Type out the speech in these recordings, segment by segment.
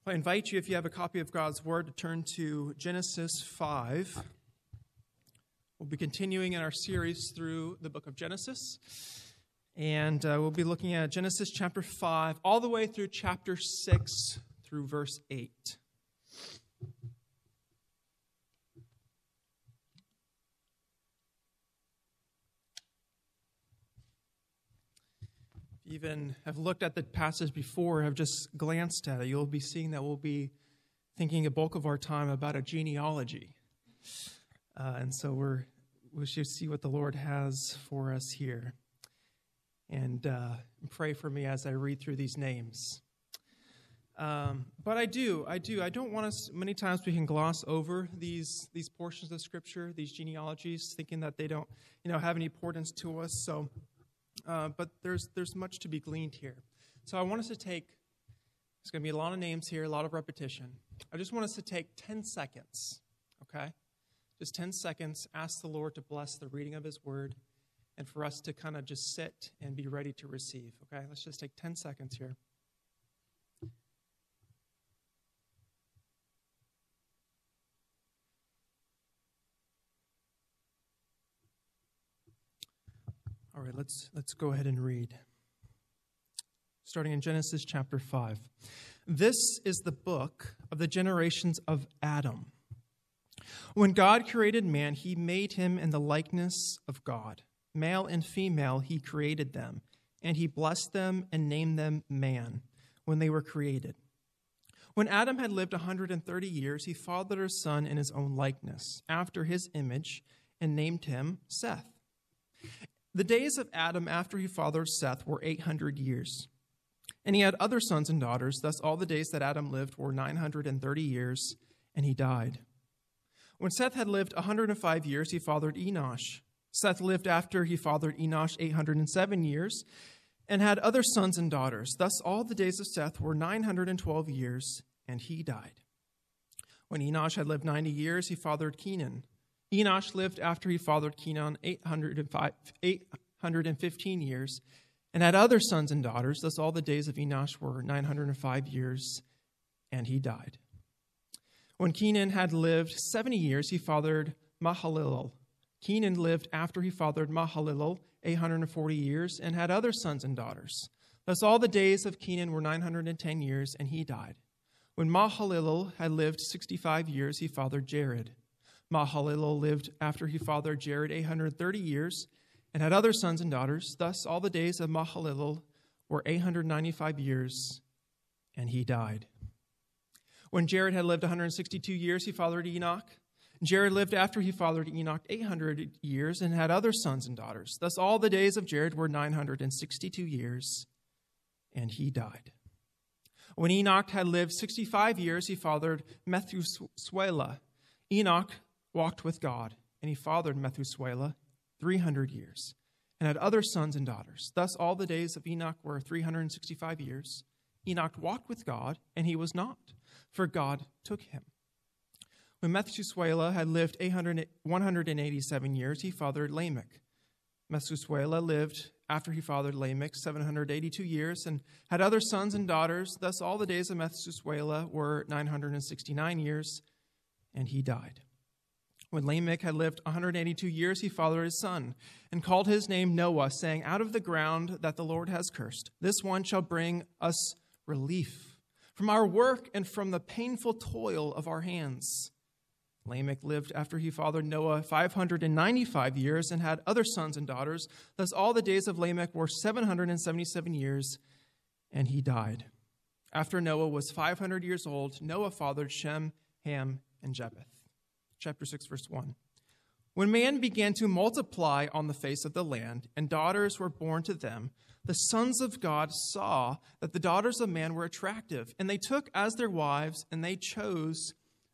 I invite you, if you have a copy of God's Word, to turn to Genesis 5. We'll be continuing in our series through the book of Genesis. And we'll be looking at Genesis chapter 5, all the way through chapter 6 through verse 8. Even have looked at the passage before, have just glanced at it, you'll be seeing that we'll be thinking a bulk of our time about a genealogy. And so we should see what the Lord has for us here. And pray for me as I read through these names. But I don't want us, many times we can gloss over these portions of Scripture, these genealogies, thinking that they don't have any importance to us. So. But there's much to be gleaned here. So I want us to take, there's going to be a lot of names here, a lot of repetition. I just want us to take 10 seconds, okay? Just 10 seconds, ask the Lord to bless the reading of His Word, and for us to kind of just sit and be ready to receive, okay? Let's just take 10 seconds here. All right, let's go ahead and read. Starting in Genesis chapter 5. This is the book of the generations of Adam. When God created man, He made him in the likeness of God. Male and female He created them, and He blessed them and named them man when they were created. When Adam had lived 130 years, he fathered a son in his own likeness, after his image, and named him Seth. The days of Adam after he fathered Seth were 800 years. And he had other sons and daughters. Thus all the days that Adam lived were 930 years, and he died. When Seth had lived 105 years, he fathered Enosh. Seth lived after he fathered Enosh 807 years, and had other sons and daughters. Thus all the days of Seth were 912 years, and he died. When Enosh had lived 90 years, he fathered Kenan. Enosh lived after he fathered Kenan 815 years, and had other sons and daughters. Thus all the days of Enosh were 905 years, and he died. When Kenan had lived 70 years, he fathered Mahalalel. Kenan lived after he fathered Mahalalel 840 years, and had other sons and daughters. Thus all the days of Kenan were 910 years, and he died. When Mahalalel had lived 65 years, he fathered Jared. Mahalalel lived after he fathered Jared 830 years, and had other sons and daughters. Thus all the days of Mahalalel were 895 years, and he died. When Jared had lived 162 years, he fathered Enoch. Jared lived after he fathered Enoch 800 years, and had other sons and daughters. Thus all the days of Jared were 962 years, and he died. When Enoch had lived 65 years, he fathered Methuselah. Enoch walked with God, and he fathered Methuselah 300 years, and had other sons and daughters. Thus all the days of Enoch were 365 years. Enoch walked with God, and he was not, for God took him. When Methuselah had lived 187 years, he fathered Lamech. Methuselah lived after he fathered Lamech 782 years, and had other sons and daughters. Thus all the days of Methuselah were 969 years, and he died. When Lamech had lived 182 years, he fathered his son, and called his name Noah, saying, Out of the ground that the Lord has cursed, this one shall bring us relief from our work and from the painful toil of our hands. Lamech lived after he fathered Noah 595 years, and had other sons and daughters. Thus all the days of Lamech were 777 years, and he died. After Noah was 500 years old, Noah fathered Shem, Ham, and Japheth. Chapter 6, verse 1. When man began to multiply on the face of the land, and daughters were born to them, the sons of God saw that the daughters of man were attractive, and they took as their wives, and they chose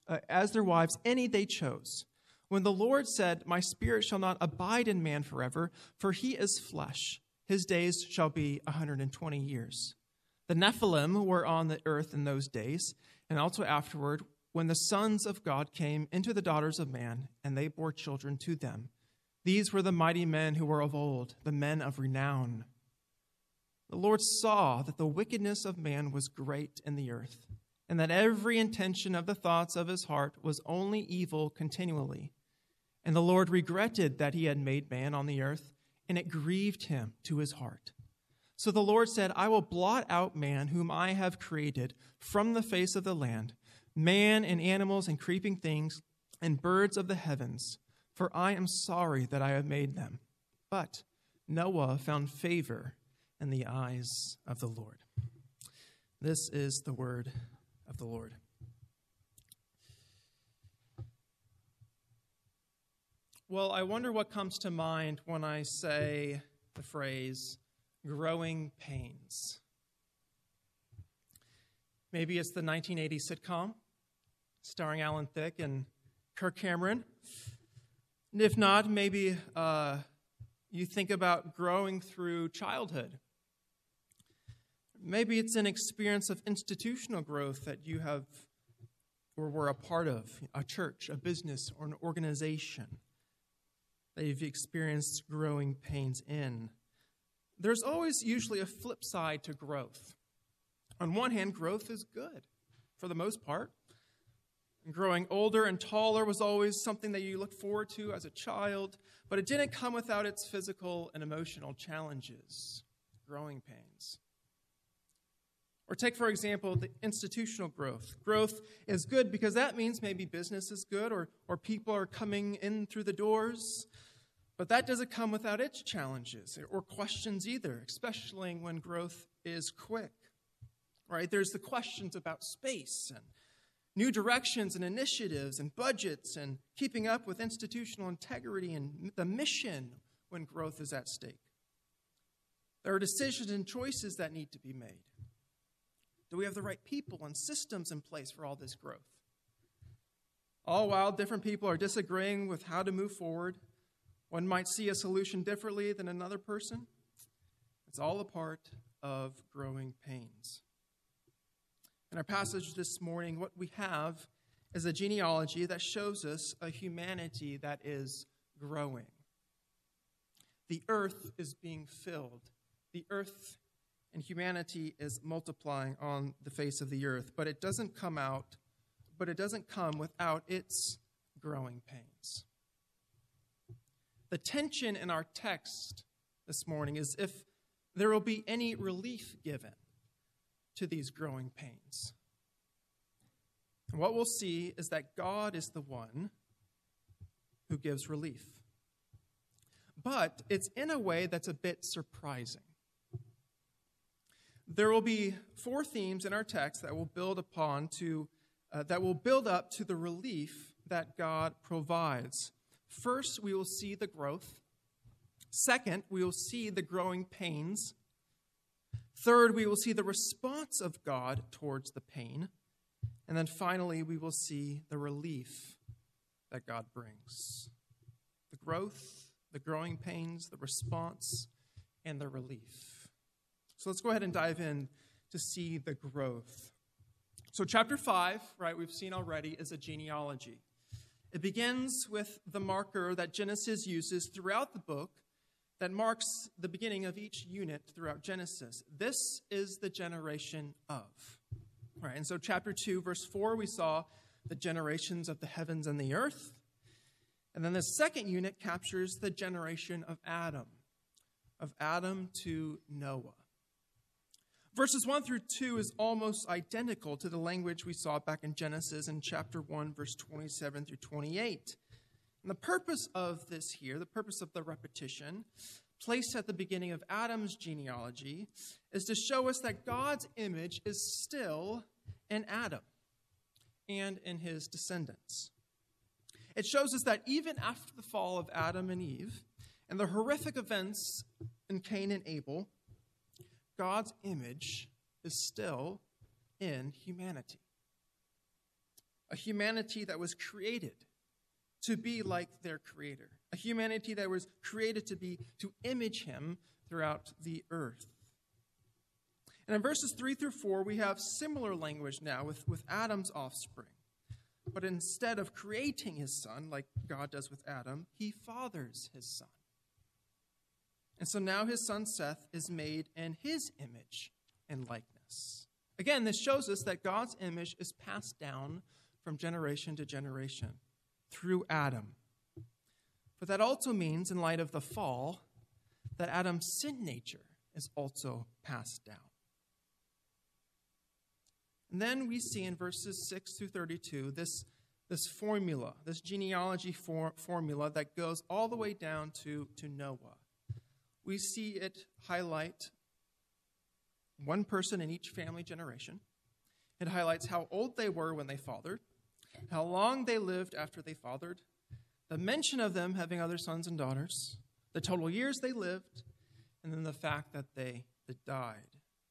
any they chose. When the Lord said, My spirit shall not abide in man forever, for he is flesh. His days shall be 120 years. The Nephilim were on the earth in those days, and also afterward, when the sons of God came into the daughters of man, and they bore children to them. These were the mighty men who were of old, the men of renown. The Lord saw that the wickedness of man was great in the earth, and that every intention of the thoughts of his heart was only evil continually. And the Lord regretted that he had made man on the earth, and it grieved him to his heart. So the Lord said, I will blot out man whom I have created from the face of the land, man and animals and creeping things and birds of the heavens, for I am sorry that I have made them. But Noah found favor in the eyes of the Lord. This is the word of the Lord. Well, I wonder what comes to mind when I say the phrase, growing pains. Maybe it's the 1980 sitcom starring Alan Thicke and Kirk Cameron. And if not, maybe you think about growing through childhood. Maybe it's an experience of institutional growth that you have or were a part of, a church, a business, or an organization that you've experienced growing pains in. There's always usually a flip side to growth. On one hand, growth is good for the most part. Growing older and taller was always something that you looked forward to as a child, but it didn't come without its physical and emotional challenges, growing pains. Or take, for example, the institutional growth. Growth is good because that means maybe business is good or people are coming in through the doors. But that doesn't come without its challenges or questions either, especially when growth is quick. Right? There's the questions about space and new directions and initiatives and budgets and keeping up with institutional integrity and the mission when growth is at stake. There are decisions and choices that need to be made. Do we have the right people and systems in place for all this growth? All while different people are disagreeing with how to move forward. One might see a solution differently than another person. It's all a part of growing pains. In our passage this morning, what we have is a genealogy that shows us a humanity that is growing. The earth is being filled. The earth and humanity is multiplying on the face of the earth, but it doesn't come without its growing pains. The tension in our text this morning is if there will be any relief given to these growing pains. And what we'll see is that God is the one who gives relief. But it's in a way that's a bit surprising. There will be 4 themes in our text that will build up to the relief that God provides. First, we will see the growth. Second, we will see the growing pains. Third, we will see the response of God towards the pain. And then finally, we will see the relief that God brings. The growth, the growing pains, the response, and the relief. So let's go ahead and dive in to see the growth. So chapter 5, right, we've seen already, is a genealogy. It begins with the marker that Genesis uses throughout the book that marks the beginning of each unit throughout Genesis. This is the generation of. Right, and so chapter 2, verse 4, we saw the generations of the heavens and the earth. And then the second unit captures the generation of Adam to Noah. Verses 1 through 2 is almost identical to the language we saw back in Genesis in chapter 1, verse 27 through 28. And the purpose of this here, the purpose of the repetition, placed at the beginning of Adam's genealogy, is to show us that God's image is still in Adam and in his descendants. It shows us that even after the fall of Adam and Eve and the horrific events in Cain and Abel, God's image is still in humanity. A humanity that was created to be like their Creator. A humanity that was created to image him throughout the earth. And in verses 3 through 4, we have similar language now with Adam's offspring. But instead of creating his son, like God does with Adam, he fathers his son. And so now his son Seth is made in his image and likeness. Again, this shows us that God's image is passed down from generation to generation through Adam. But that also means, in light of the fall, that Adam's sin nature is also passed down. And then we see in verses 6 through 32 this formula, this genealogy formula that goes all the way down to Noah. We see it highlight one person in each family generation. It highlights how old they were when they fathered, how long they lived after they fathered, the mention of them having other sons and daughters, the total years they lived, and then the fact that they died.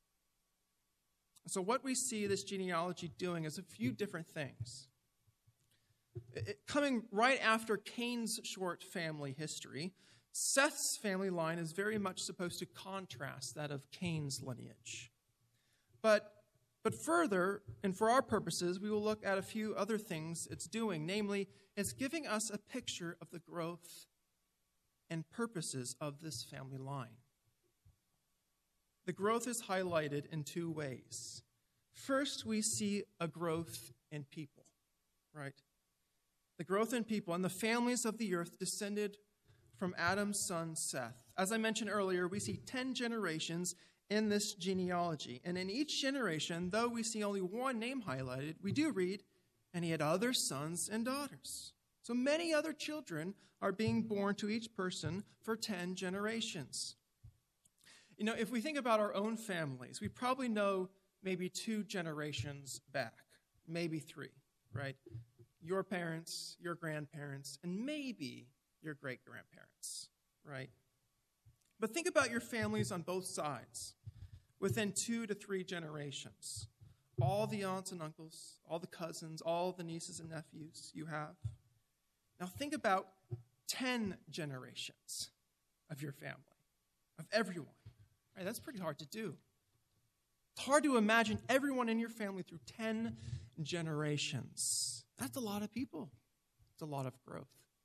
So what we see this genealogy doing is a few different things. Coming right after Cain's short family history, Seth's family line is very much supposed to contrast that of Cain's lineage. But further, and for our purposes, we will look at a few other things it's doing. Namely, it's giving us a picture of the growth and purposes of this family line. The growth is highlighted in two ways. First, we see a growth in people, right? The growth in people, and the families of the earth descended from Adam's son Seth. As I mentioned earlier, we see 10 generations in this genealogy. And in each generation, though we see only one name highlighted, we do read, and he had other sons and daughters. So many other children are being born to each person for 10 generations. You know, if we think about our own families, we probably know maybe 2 generations back, maybe 3, right? Your parents, your grandparents, and maybe your great-grandparents, right? But think about your families on both sides, within 2 to 3 generations. All the aunts and uncles, all the cousins, all the nieces and nephews you have. Now think about 10 generations of your family, of everyone. Right, that's pretty hard to do. It's hard to imagine everyone in your family through 10 generations. That's a lot of people. It's a lot of growth.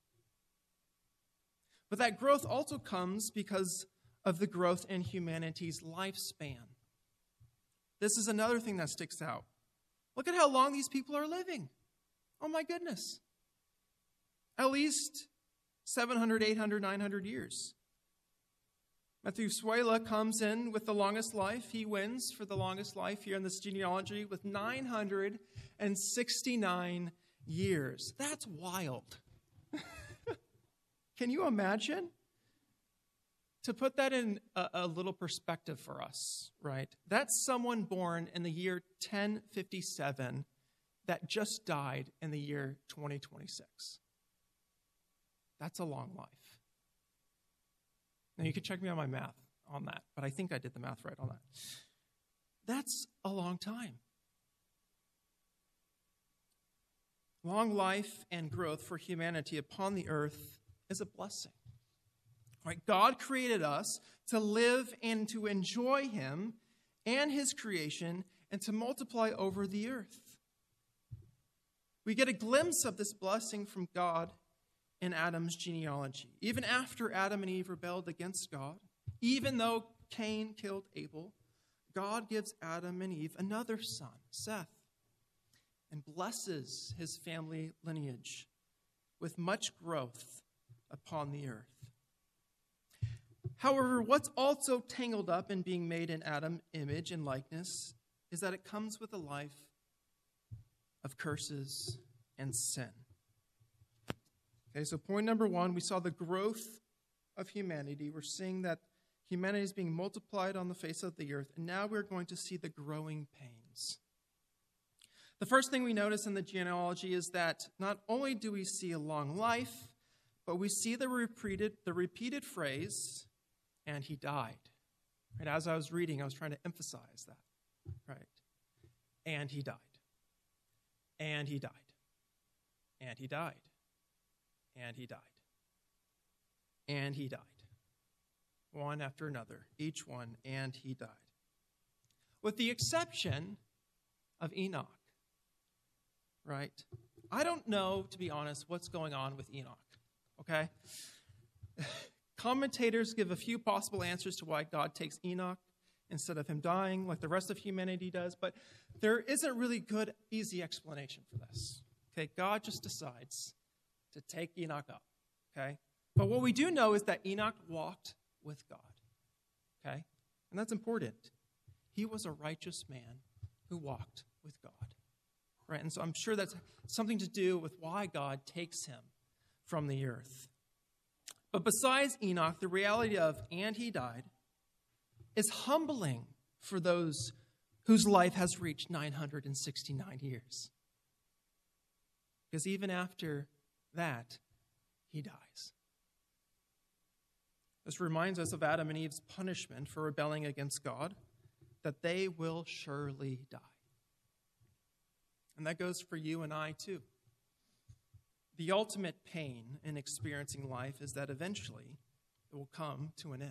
But that growth also comes because of the growth in humanity's lifespan. This is another thing that sticks out. Look at how long these people are living. Oh my goodness. At least 700, 800, 900 years. Methuselah comes in with the longest life. He wins for the longest life here in this genealogy with 969 years. That's wild. Can you imagine? To put that in a little perspective for us, right? That's someone born in the year 1057 that just died in the year 2026. That's a long life. Now, you can check me on my math on that, but I think I did the math right on that. That's a long time. Long life and growth for humanity upon the earth is a blessing. Right? God created us to live and to enjoy Him and His creation and to multiply over the earth. We get a glimpse of this blessing from God in Adam's genealogy. Even after Adam and Eve rebelled against God, even though Cain killed Abel, God gives Adam and Eve another son, Seth, and blesses his family lineage with much growth upon the earth. However, what's also tangled up in being made in Adam's image and likeness is that it comes with a life of curses and sin. Okay, so point number 1, we saw the growth of humanity. We're seeing that humanity is being multiplied on the face of the earth, and now we're going to see the growing pains. The first thing we notice in the genealogy is that not only do we see a long life, but we see the repeated phrase, and he died. And as I was reading, I was trying to emphasize that, right? And he died. And he died. And he died. And he died. And he died. One after another, each one, and he died. With the exception of Enoch, right? I don't know, to be honest, what's going on with Enoch, okay? Commentators give a few possible answers to why God takes Enoch instead of him dying like the rest of humanity does. But there isn't really good, easy explanation for this. Okay, God just decides to take Enoch up. Okay, but what we do know is that Enoch walked with God. Okay, and that's important. He was a righteous man who walked with God. Right, and so I'm sure that's something to do with why God takes him from the earth. But besides Enoch, the reality of "and he died" is humbling for those whose life has reached 969 years. Because even after that, he dies. This reminds us of Adam and Eve's punishment for rebelling against God, that they will surely die. And that goes for you and I too. The ultimate pain in experiencing life is that eventually it will come to an end.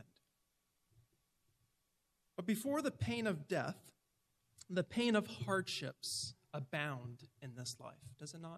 But before the pain of death, the pain of hardships abound in this life, does it not?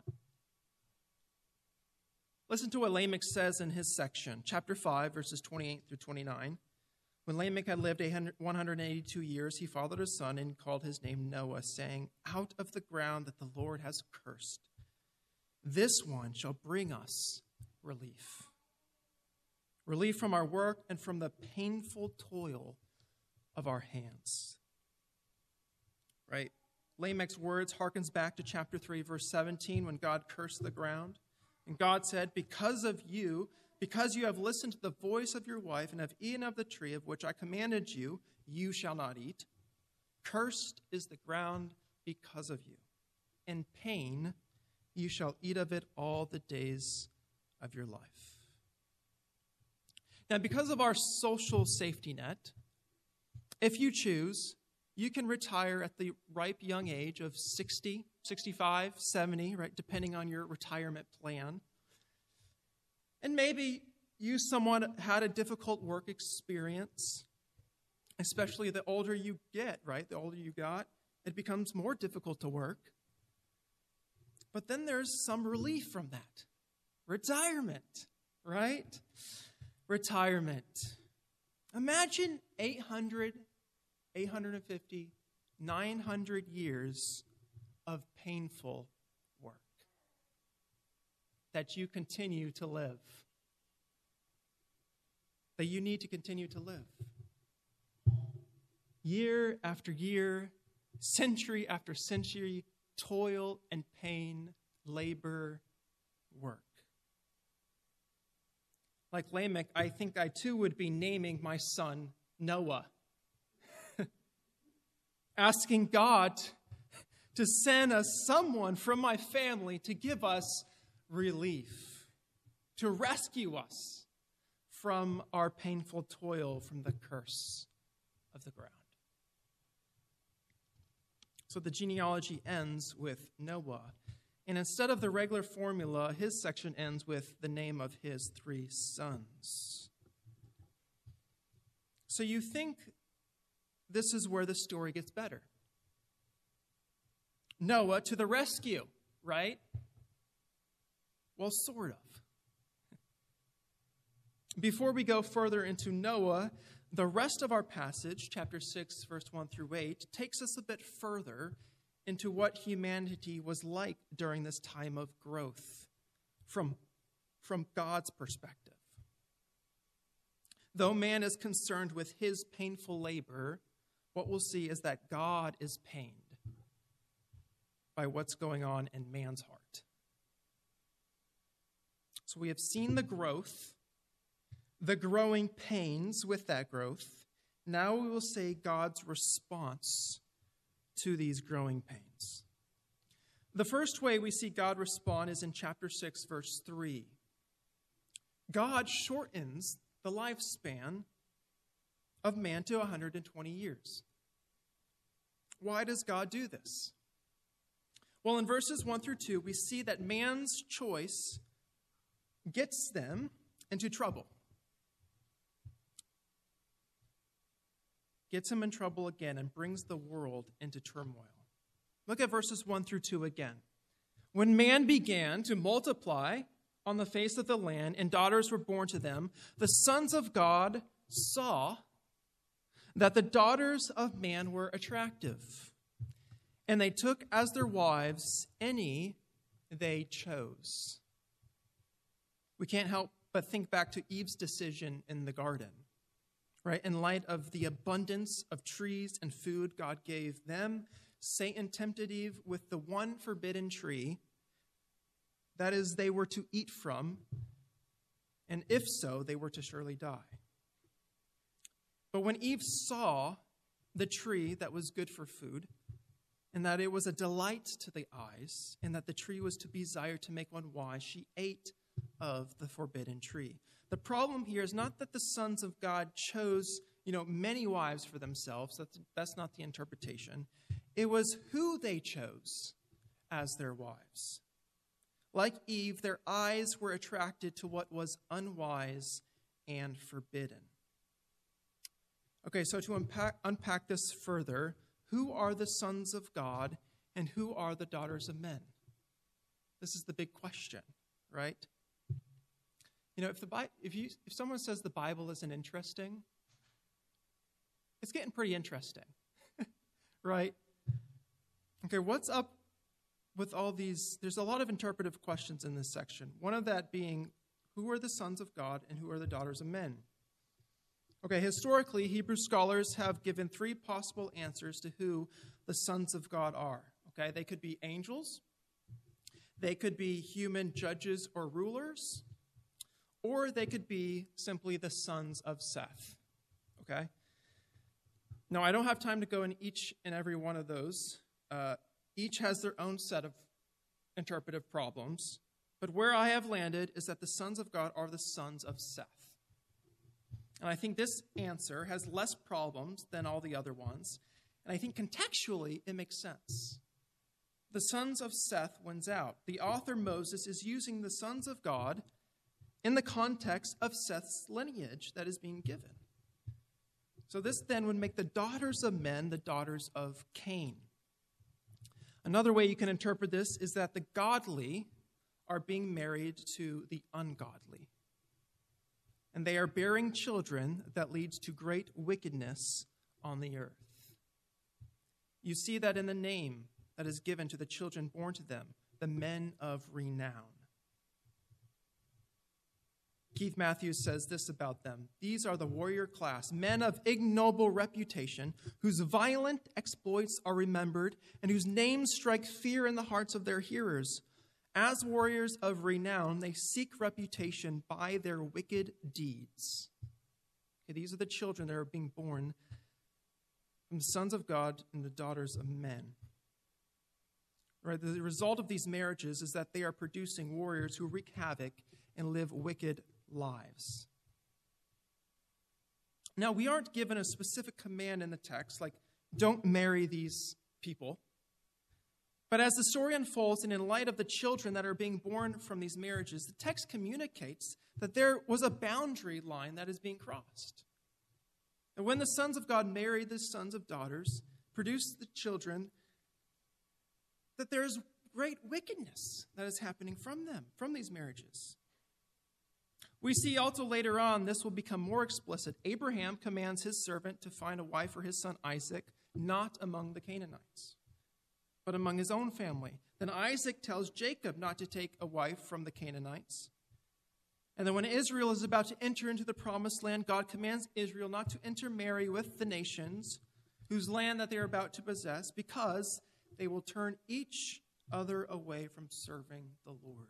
Listen to what Lamech says in his section, chapter 5, verses 28 through 29. When Lamech had lived 182 years, he fathered a son and called his name Noah, saying, "Out of the ground that the Lord has cursed, this one shall bring us relief. Relief from our work and from the painful toil of our hands." Right? Lamech's words harkens back to chapter 3, verse 17, when God cursed the ground. And God said, because you have listened to the voice of your wife and have eaten of the tree of which I commanded you, you shall not eat. Cursed is the ground because of you. In pain you shall eat of it all the days of your life. Now, because of our social safety net, if you choose, you can retire at the ripe young age of 60, 65, 70, right, depending on your retirement plan. And maybe you somewhat had a difficult work experience, especially the older you get, right? The older you got, it becomes more difficult to work. But then there's some relief from that. Retirement, right? Retirement. Imagine 800, 850, 900 years of painful work that you continue to live, that you need to continue to live. Year after year, century after century, toil and pain, labor, work. Like Lamech, I think I too would be naming my son Noah, asking God to send us someone from my family to give us relief, to rescue us from our painful toil, from the curse of the ground. So the genealogy ends with Noah. And instead of the regular formula, his section ends with the name of his 3 sons. So you think this is where the story gets better. Noah to the rescue, right? Well, sort of. Before we go further into Noah, the rest of our passage, chapter 6, verse 1 through 8, takes us a bit further into what humanity was like during this time of growth from God's perspective. Though man is concerned with his painful labor, what we'll see is that God is pained by what's going on in man's heart. So we have seen the growth, the growing pains with that growth. Now we will say God's response to these growing pains. The first way we see God respond is in chapter 6, verse 3. God shortens the lifespan of man to 120 years. Why does God do this? Well, in verses 1 through 2, we see that man's choice gets them into trouble. Gets him in trouble again and brings the world into turmoil. Look at verses 1 through 2 again. When man began to multiply on the face of the land and daughters were born to them, the sons of God saw that the daughters of man were attractive, and they took as their wives any they chose. We can't help but think back to Eve's decision in the garden, right? In light of the abundance of trees and food God gave them, Satan tempted Eve with the one forbidden tree, that is, they were to eat from, and if so, they were to surely die. But when Eve saw the tree that was good for food, and that it was a delight to the eyes, and that the tree was to be desired to make one wise, she ate of the forbidden tree. The problem here is not that the sons of God chose, many wives for themselves. That's not the interpretation. It was who they chose as their wives. Like Eve, their eyes were attracted to what was unwise and forbidden. Okay, so to unpack this further, who are the sons of God and who are the daughters of men? This is the big question, right? If someone says the Bible isn't interesting, it's getting pretty interesting, right? Okay, what's up with all these? There's a lot of interpretive questions in this section. One of that being, who are the sons of God and who are the daughters of men? Okay, historically, Hebrew scholars have given three possible answers to who the sons of God are. Okay, they could be angels, they could be human judges or rulers, or they could be simply the sons of Seth. Okay? Now, I don't have time to go in each and every one of those. Each has their own set of interpretive problems. But where I have landed is that the sons of God are the sons of Seth. And I think this answer has less problems than all the other ones. And I think contextually it makes sense. The sons of Seth wins out. The author Moses is using the sons of God in the context of Seth's lineage that is being given. So this then would make the daughters of men the daughters of Cain. Another way you can interpret this is that the godly are being married to the ungodly. And they are bearing children that leads to great wickedness on the earth. You see that in the name that is given to the children born to them, the men of renown. Keith Matthews says this about them: these are the warrior class, men of ignoble reputation, whose violent exploits are remembered, and whose names strike fear in the hearts of their hearers. As warriors of renown, they seek reputation by their wicked deeds. Okay, these are the children that are being born from the sons of God and the daughters of men. Right, the result of these marriages is that they are producing warriors who wreak havoc and live wicked lives. Now, we aren't given a specific command in the text, like, don't marry these people. But as the story unfolds, and in light of the children that are being born from these marriages, the text communicates that there was a boundary line that is being crossed. And when the sons of God marry the sons of daughters, produce the children, that there is great wickedness that is happening from them, from these marriages. We see also later on, this will become more explicit. Abraham commands his servant to find a wife for his son Isaac, not among the Canaanites, but among his own family. Then Isaac tells Jacob not to take a wife from the Canaanites. And then when Israel is about to enter into the promised land, God commands Israel not to intermarry with the nations whose land that they are about to possess, because they will turn each other away from serving the Lord.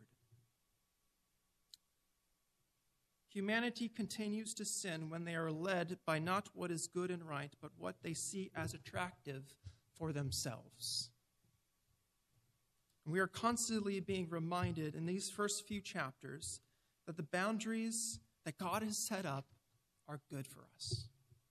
Humanity continues to sin when they are led by not what is good and right, but what they see as attractive for themselves. And we are constantly being reminded in these first few chapters that the boundaries that God has set up are good for us.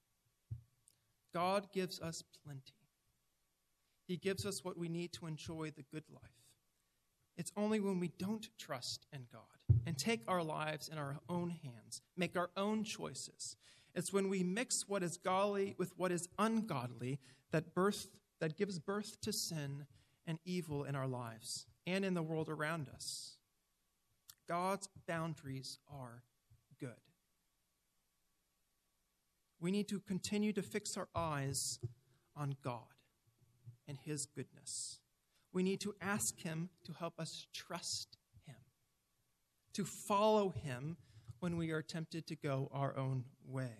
God gives us plenty. He gives us what we need to enjoy the good life. It's only when we don't trust in God and take our lives in our own hands, make our own choices. It's when we mix what is godly with what is ungodly that gives birth to sin and evil in our lives and in the world around us. God's boundaries are good. We need to continue to fix our eyes on God and his goodness. We need to ask him to help us trust him, to follow him when we are tempted to go our own way.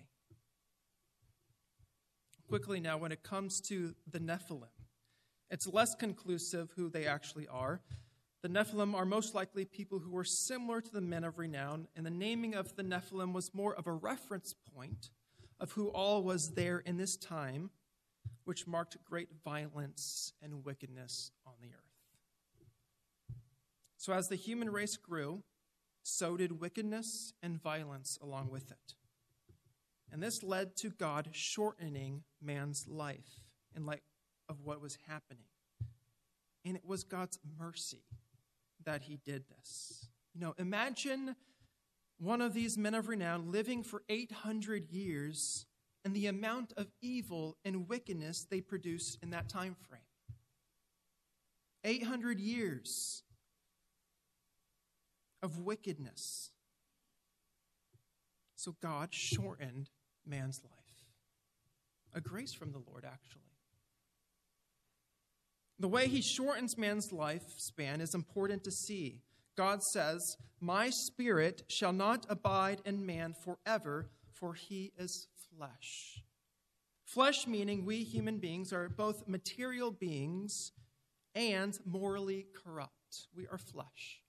Quickly now, when it comes to the Nephilim, it's less conclusive who they actually are. The Nephilim are most likely people who were similar to the men of renown, and the naming of the Nephilim was more of a reference point of who all was there in this time, which marked great violence and wickedness on the earth. So as the human race grew, so did wickedness and violence along with it. And this led to God shortening man's life in light of what was happening. And it was God's mercy that he did this. Imagine one of these men of renown living for 800 years and the amount of evil and wickedness they produced in that time frame. 800 years of wickedness. So God shortened man's life. A grace from the Lord, actually. The way he shortens man's lifespan is important to see. God says, "My spirit shall not abide in man forever, for he is flesh." Flesh meaning we human beings are both material beings and morally corrupt. We are flesh.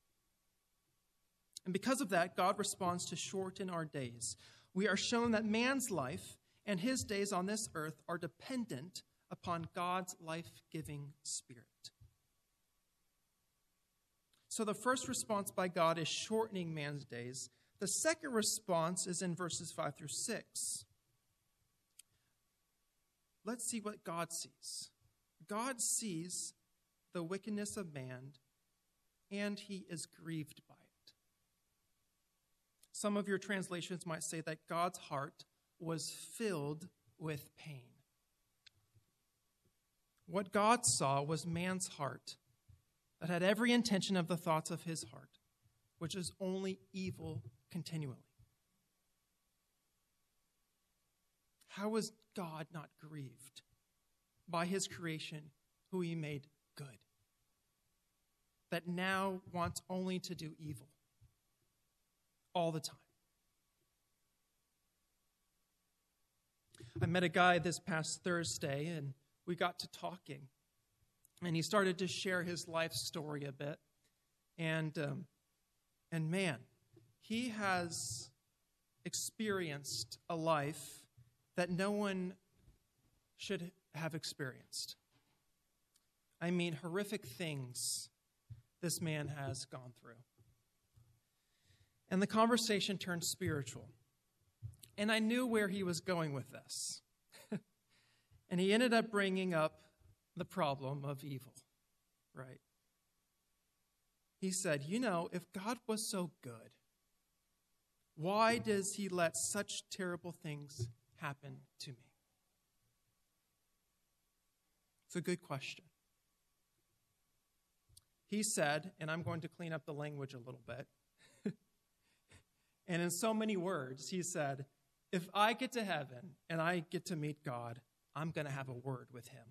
And because of that, God responds to shorten our days. We are shown that man's life and his days on this earth are dependent upon God's life-giving spirit. So the first response by God is shortening man's days. The second response is in verses 5 through 6. Let's see what God sees. God sees the wickedness of man, and he is grieved by it. Some of your translations might say that God's heart was filled with pain. What God saw was man's heart that had every intention of the thoughts of his heart, which is only evil continually. How was God not grieved by his creation, who he made good, that now wants only to do evil all the time? I met a guy this past Thursday, and we got to talking, and he started to share his life story a bit. And man, he has experienced a life that no one should have experienced. I mean, horrific things this man has gone through. And the conversation turned spiritual. And I knew where he was going with this. And he ended up bringing up the problem of evil, right? He said, if God was so good, why does he let such terrible things happen to me? It's a good question. He said, and I'm going to clean up the language a little bit, and in so many words, he said, if I get to heaven and I get to meet God, I'm going to have a word with him.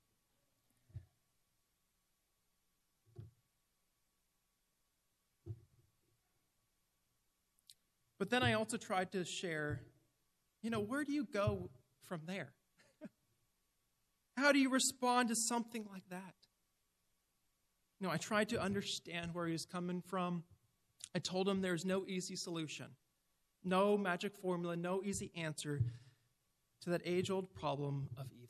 But then I also tried to share, where do you go from there? How do you respond to something like that? I tried to understand where he was coming from. I told him there's no easy solution, no magic formula, no easy answer to that age-old problem of evil.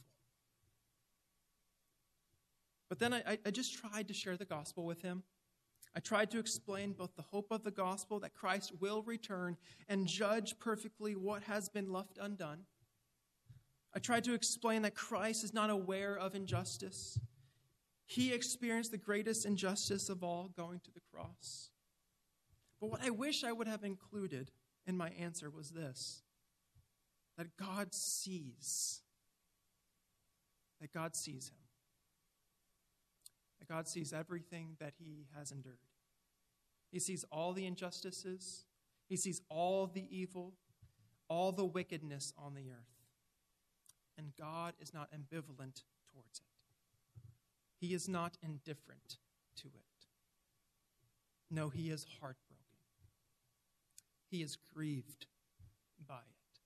But then I just tried to share the gospel with him. I tried to explain both the hope of the gospel, that Christ will return and judge perfectly what has been left undone. I tried to explain that Christ is not aware of injustice. He experienced the greatest injustice of all, going to the cross. But what I wish I would have included in my answer was this: that God sees. That God sees him. That God sees everything that he has endured. He sees all the injustices. He sees all the evil, all the wickedness on the earth. And God is not ambivalent towards it. He is not indifferent to it. No, he is heartbroken. He is grieved by it.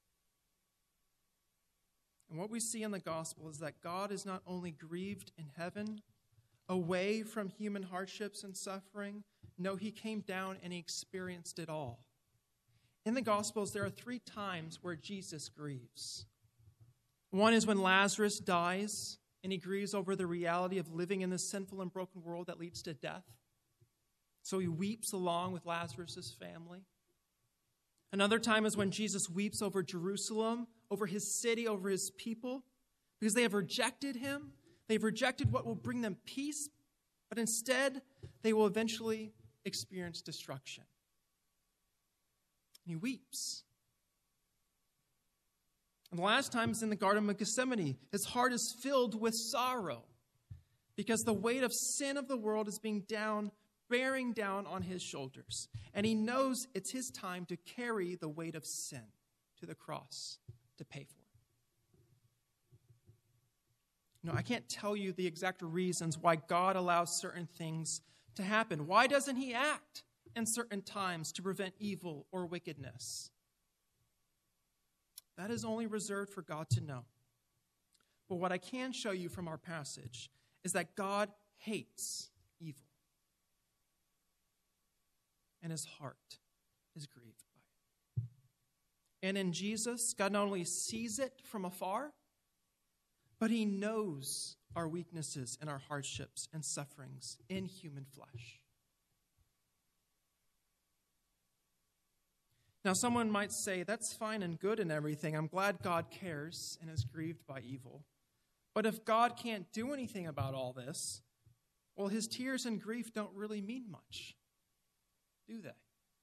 And what we see in the gospel is that God is not only grieved in heaven, away from human hardships and suffering. No, he came down and he experienced it all. In the Gospels, there are 3 times where Jesus grieves. One is when Lazarus dies, and he grieves over the reality of living in this sinful and broken world that leads to death. So he weeps along with Lazarus' family. Another time is when Jesus weeps over Jerusalem, over his city, over his people, because they have rejected him. They've rejected what will bring them peace, but instead they will eventually experience destruction. And he weeps. And the last time is in the Garden of Gethsemane. His heart is filled with sorrow because the weight of sin of the world is bearing down on his shoulders. And he knows it's his time to carry the weight of sin to the cross to pay for it. I can't tell you the exact reasons why God allows certain things to happen. Why doesn't he act in certain times to prevent evil or wickedness? That is only reserved for God to know. But what I can show you from our passage is that God hates evil. And his heart is grieved by it. And in Jesus, God not only sees it from afar, but he knows our weaknesses and our hardships and sufferings in human flesh. Now, someone might say, that's fine and good and everything. I'm glad God cares and is grieved by evil. But if God can't do anything about all this, well, his tears and grief don't really mean much, do they?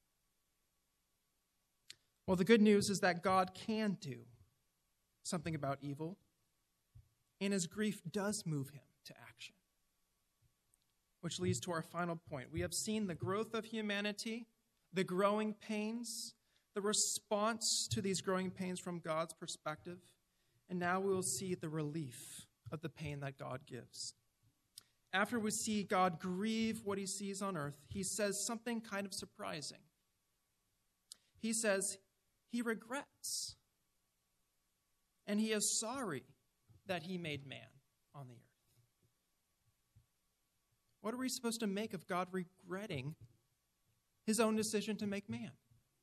Well, the good news is that God can do something about evil, and his grief does move him to action. Which leads to our final point. We have seen the growth of humanity, the growing pains, the response to these growing pains from God's perspective, and now we will see the relief of the pain that God gives. After we see God grieve what he sees on earth, he says something kind of surprising. He says he regrets, and he is sorry that he made man on the earth. What are we supposed to make of God regretting his own decision to make man?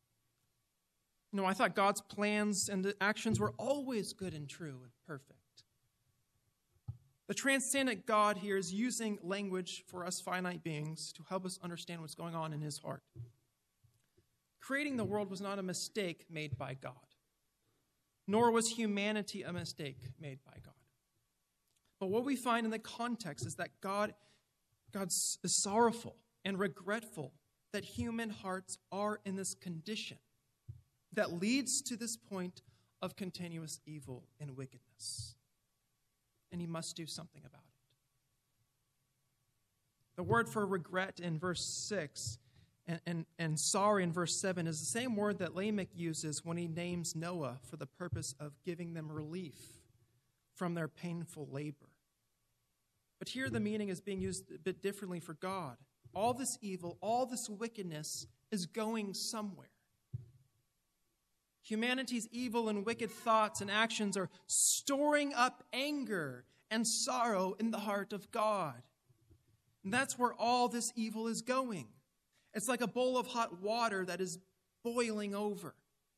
I thought God's plans and actions were always good and true and perfect. The transcendent God here is using language for us finite beings to help us understand what's going on in his heart. Creating the world was not a mistake made by God, nor was humanity a mistake made by God. But what we find in the context is that God is sorrowful and regretful that human hearts are in this condition that leads to this point of continuous evil and wickedness. And he must do something about it. The word for regret in verse 6 and sorry in verse 7 is the same word that Lamech uses when he names Noah for the purpose of giving them relief from their painful labor. But here the meaning is being used a bit differently for God. All this evil, all this wickedness is going somewhere. Humanity's evil and wicked thoughts and actions are storing up anger and sorrow in the heart of God. And that's where all this evil is going. It's like a bowl of hot water that is boiling over.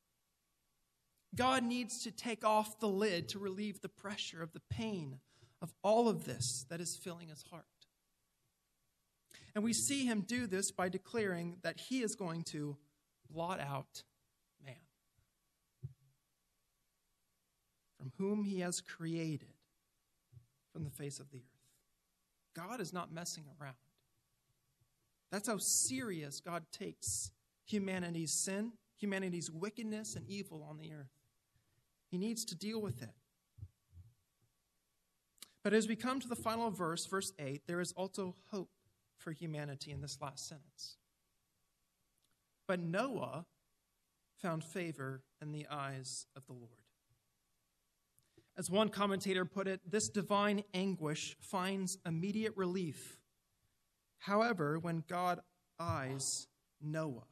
God needs to take off the lid to relieve the pressure of the pain of all of this that is filling his heart. And we see him do this by declaring that he is going to blot out man, from whom he has created from the face of the earth. God is not messing around. That's how serious God takes humanity's sin, humanity's wickedness and evil on the earth. He needs to deal with it. But as we come to the final verse, verse 8, there is also hope for humanity in this last sentence. But Noah found favor in the eyes of the Lord. As one commentator put it, this divine anguish finds immediate relief. However, when God eyes Noah.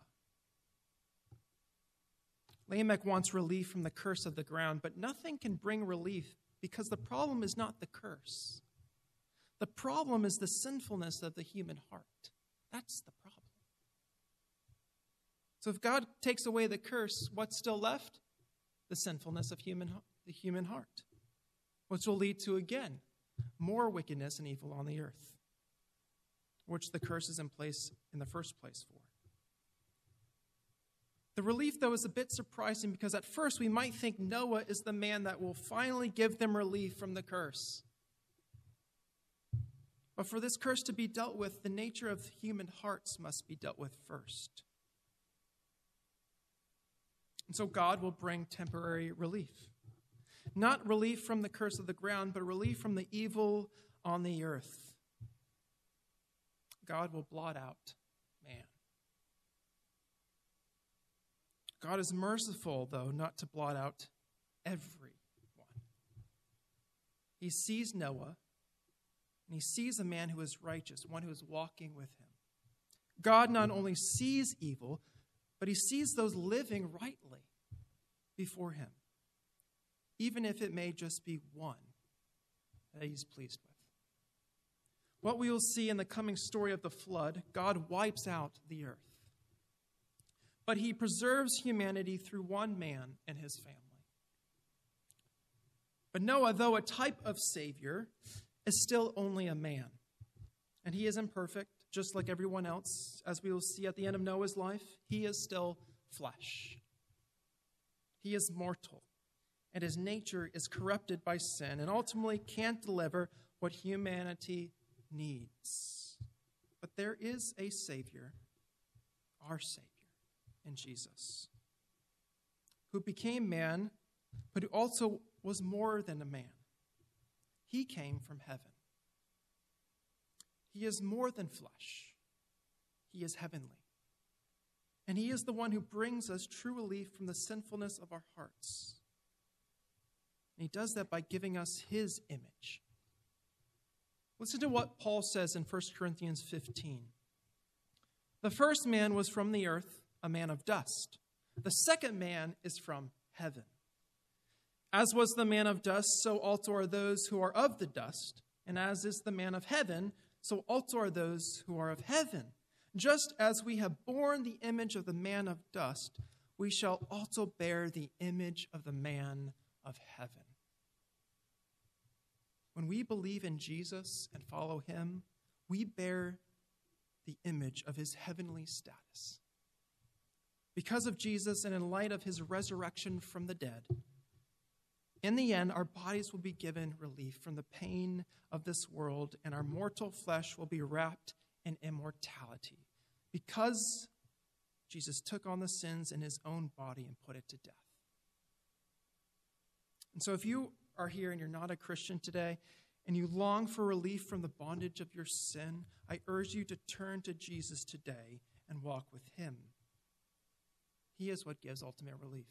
Lamech wants relief from the curse of the ground, but nothing can bring relief because the problem is not the curse. The problem is the sinfulness of the human heart. That's the problem. So if God takes away the curse, what's still left? The sinfulness of the human heart, which will lead to, again, more wickedness and evil on the earth, which the curse is in place in the first place for. The relief, though, is a bit surprising because at first we might think Noah is the man that will finally give them relief from the curse. But for this curse to be dealt with, the nature of human hearts must be dealt with first. And so God will bring temporary relief. Not relief from the curse of the ground, but relief from the evil on the earth. God will blot out man. God is merciful, though, not to blot out everyone. He sees Noah, and he sees a man who is righteous, one who is walking with him. God not only sees evil, but he sees those living rightly before him, even if it may just be one that he's pleased with. What we will see in the coming story of the flood, God wipes out the earth. But he preserves humanity through one man and his family. But Noah, though a type of Savior, is still only a man. And he is imperfect, just like everyone else. As we will see at the end of Noah's life, he is still flesh. He is mortal, and his nature is corrupted by sin, and ultimately can't deliver what humanity needs. But there is a Savior, our Savior, in Jesus, who became man, but who also was more than a man. He came from heaven. He is more than flesh. He is heavenly. And he is the one who brings us true relief from the sinfulness of our hearts. And he does that by giving us his image. Listen to what Paul says in 1 Corinthians 15. The first man was from the earth, a man of dust. The second man is from heaven. As was the man of dust, so also are those who are of the dust. And as is the man of heaven, so also are those who are of heaven. Just as we have borne the image of the man of dust, we shall also bear the image of the man of heaven. When we believe in Jesus and follow him, we bear the image of his heavenly status. Because of Jesus and in light of his resurrection from the dead, in the end, our bodies will be given relief from the pain of this world, and our mortal flesh will be wrapped in immortality, because Jesus took on the sins in his own body and put it to death. And so if you are here and you're not a Christian today, and you long for relief from the bondage of your sin, I urge you to turn to Jesus today and walk with him. He is what gives ultimate relief.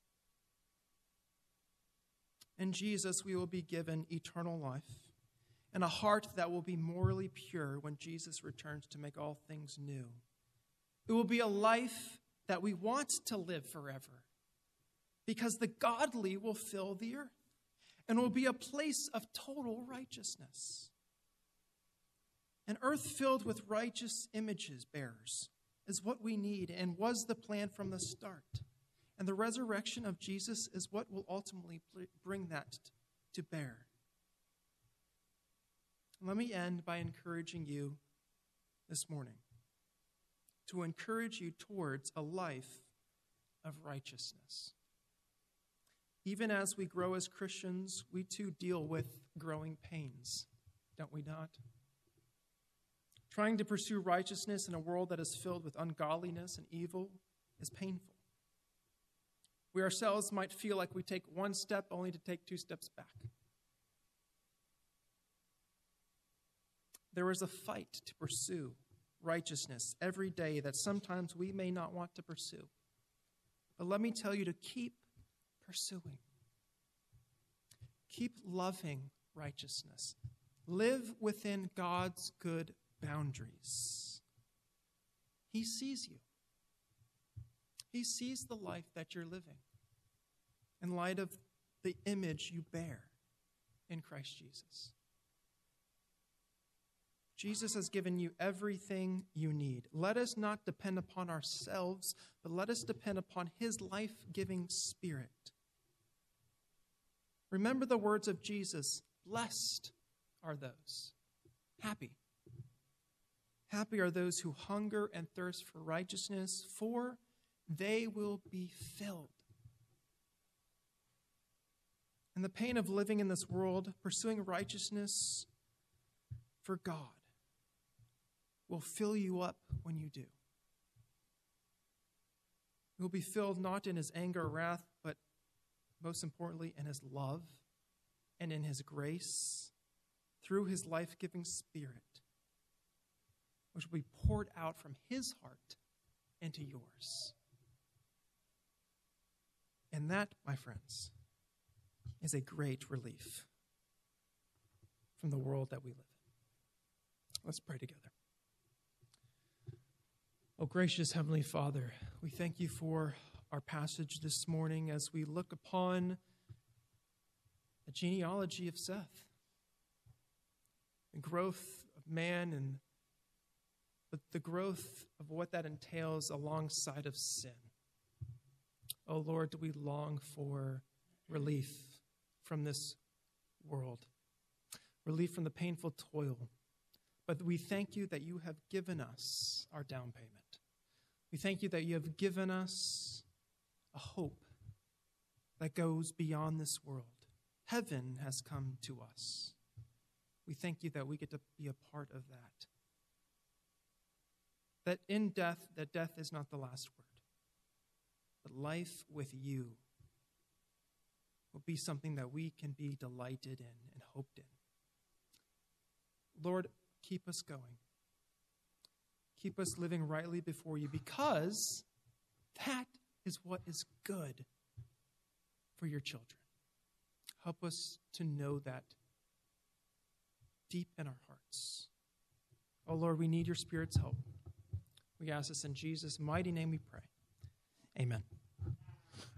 In Jesus, we will be given eternal life and a heart that will be morally pure when Jesus returns to make all things new. It will be a life that we want to live forever, because the godly will fill the earth and will be a place of total righteousness. An earth filled with righteous images bearers is what we need and was the plan from the start. And the resurrection of Jesus is what will ultimately bring that to bear. Let me end by encouraging you this morning, to encourage you towards a life of righteousness. Even as we grow as Christians, we too deal with growing pains, don't we not? Trying to pursue righteousness in a world that is filled with ungodliness and evil is painful. We ourselves might feel like we take one step only to take 2 steps back. There is a fight to pursue righteousness every day that sometimes we may not want to pursue. But let me tell you to keep pursuing. Keep loving righteousness. Live within God's good boundaries. He sees you. He sees the life that you're living in light of the image you bear in Christ Jesus. Jesus has given you everything you need. Let us not depend upon ourselves, but let us depend upon his life-giving Spirit. Remember the words of Jesus, blessed are those. Happy. Happy are those who hunger and thirst for righteousness, for they will be filled. And the pain of living in this world, pursuing righteousness for God, will fill you up when you do. You will be filled not in his anger or wrath, but most importantly in his love and in his grace through his life-giving Spirit, which will be poured out from his heart into yours. And that, my friends, is a great relief from the world that we live in. Let's pray together. Oh, gracious Heavenly Father, we thank you for our passage this morning as we look upon the genealogy of Seth, the growth of man, but the growth of what that entails alongside of sin. Oh, Lord, do we long for relief from this world, relief from the painful toil. But we thank you that you have given us our down payment. We thank you that you have given us a hope that goes beyond this world. Heaven has come to us. We thank you that we get to be a part of that. That in death, that death is not the last word. But life with you will be something that we can be delighted in and hoped in. Lord, keep us going. Keep us living rightly before you, because that is what is good for your children. Help us to know that deep in our hearts. Oh Lord, we need your Spirit's help. We ask this in Jesus' mighty name we pray. Amen.